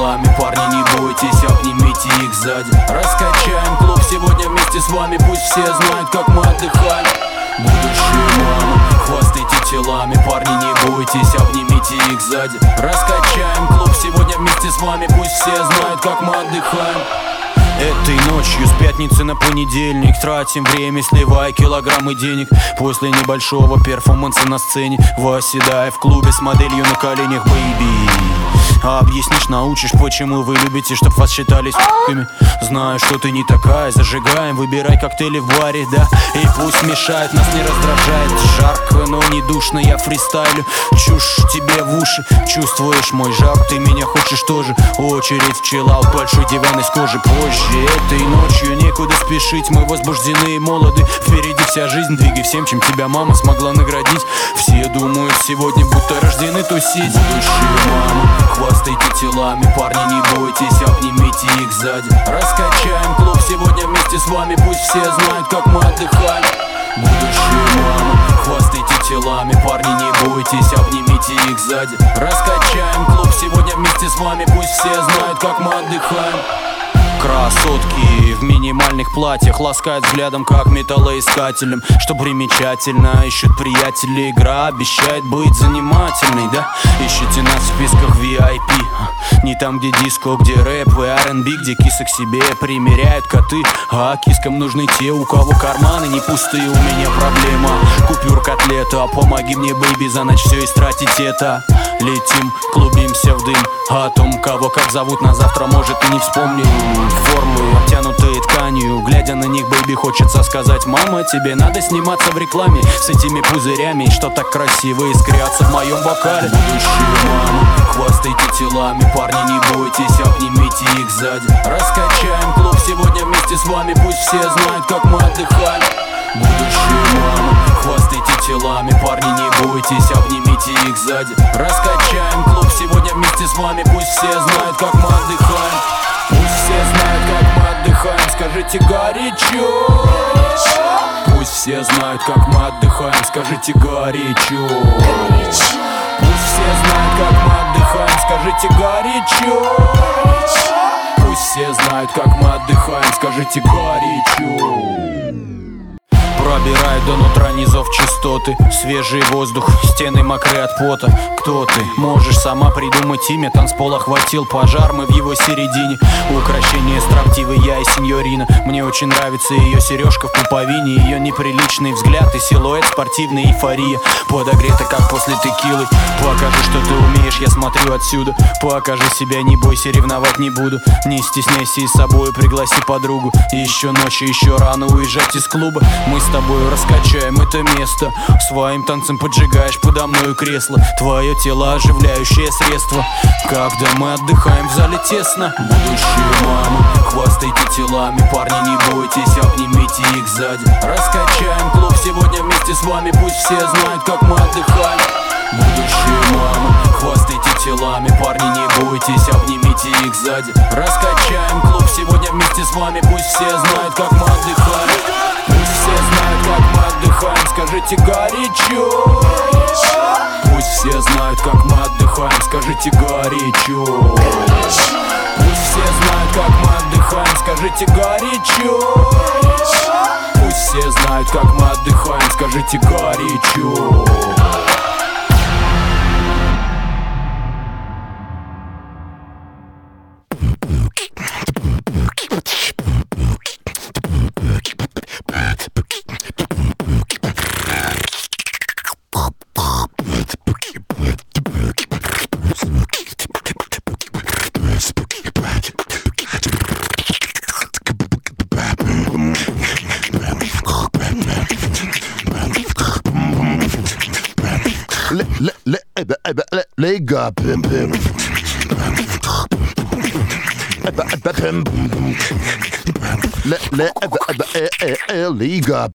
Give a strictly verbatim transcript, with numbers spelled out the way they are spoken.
телами, парни, не бойтесь, обнимите их сзади. Раскачаем клуб сегодня вместе с вами, пусть все знают, как мы отдыхаем. Будущие мамы, хвастайте телами, парни, не бойтесь, обнимите их сзади. Раскачаем клуб сегодня вместе с вами, пусть все знают, как мы отдыхаем. Этой ночью с пятницы на понедельник тратим время, сливая килограммы денег. После небольшого перформанса на сцене восседая в клубе с моделью на коленях, бэйби. А объяснишь, научишь, почему вы любите, чтоб вас считали с***ками. Знаю, что ты не такая, зажигаем, выбирай коктейли в баре, да. И пусть мешает, нас не раздражает. Жарко, но не душно, я фристайлю чушь тебе в уши. Чувствуешь мой жар, ты меня хочешь тоже. Очередь в чиллаут, большой диван из кожи позже. Этой ночью некуда спешить, мы возбуждены и молоды. Впереди вся жизнь, двигай всем, чем тебя мама смогла наградить. Все думают сегодня, будто рождены тусить. Будущие мамы, хвастайте телами, парни, не бойтесь, обнимите их сзади. Раскачаем клуб сегодня вместе с вами, пусть все знают, как мы отдыхаем. Будущие мамы, хвастайте телами, парни, не бойтесь, обнимите их сзади. Раскачаем клуб сегодня вместе с вами, пусть все знают, как мы отдыхаем. Красотки в минимальных платьях ласкают взглядом, как металлоискателем. Что примечательно, ищут приятели, игра обещает быть занимательной, да? Ищите нас в списках ви ай пи. Не там, где диско, где рэп и ар энд би, где кисы к себе примеряют коты. А кискам нужны те, у кого карманы не пустые. У меня проблема, купюр котлета. Помоги мне, бэйби, за ночь все истратить это. Летим, клубимся в дым. О том, кого как зовут, на завтра, может, и не вспомним. Формы, обтянутые тканью. Глядя на них, бэйби, хочется сказать: мама, тебе надо сниматься в рекламе с этими пузырями, что так красиво искрятся в моем бокале. Будущие мамы, хвастайте телами, парни, не бойтесь, обнимите их сзади. Раскачаем клуб сегодня вместе с вами, пусть все знают, как мы отдыхаем. Будущие мамы, хвастайте телами, парни, не бойтесь, обнимите их сзади. Раскачаем клуб сегодня вместе с вами, пусть все знают, как мы отдыхаем. Пусть все знают, как мы отдыхаем, скажите горячо. Пусть все знают, как мы отдыхаем, скажите горячо. Пусть все знают, как мы отдыхаем, скажите горячо. Пусть все знают, как мы отдыхаем, скажите горячо. Пробирает до нутра низов частоты. Свежий воздух, стены мокрые от пота. Кто ты? Можешь сама придумать имя. Танцпол охватил пожар, мы в его середине. Украшение строптивой я и сеньорина. Мне очень нравится ее сережка в пуповине. Ее неприличный взгляд и силуэт, спортивная эйфория. Подогрета, как после текилы. Покажи, что ты умеешь, я смотрю отсюда. Покажи себя, не бойся, ревновать не буду. Не стесняйся и с собой пригласи подругу. Еще ночь, еще рано уезжать из клуба. Мы с тобой раскачаем это место. Своим танцем поджигаешь подо мною кресло. Твое тело оживляющее средство. Когда мы отдыхаем в зале тесно. Будущие мамы, хвастайте телами, парни, не бойтесь, обнимите их сзади. Раскачаем клуб сегодня вместе с вами, пусть все знают, как мы отдыхаем. Будущие мамы, хвастайте телами, парни, не бойтесь, обнимите их сзади. Раскачаем клуб сегодня вместе с вами, пусть все знают, как мы отдыхаем. Пусть все знают, как мы отдыхаем, скажите горячо. Пусть все знают, как мы отдыхаем, скажите горячо. Пусть все знают, как мы отдыхаем, скажите горячо. Пусть все знают, как мы отдыхаем, скажите горячо. Liga pim pim Liga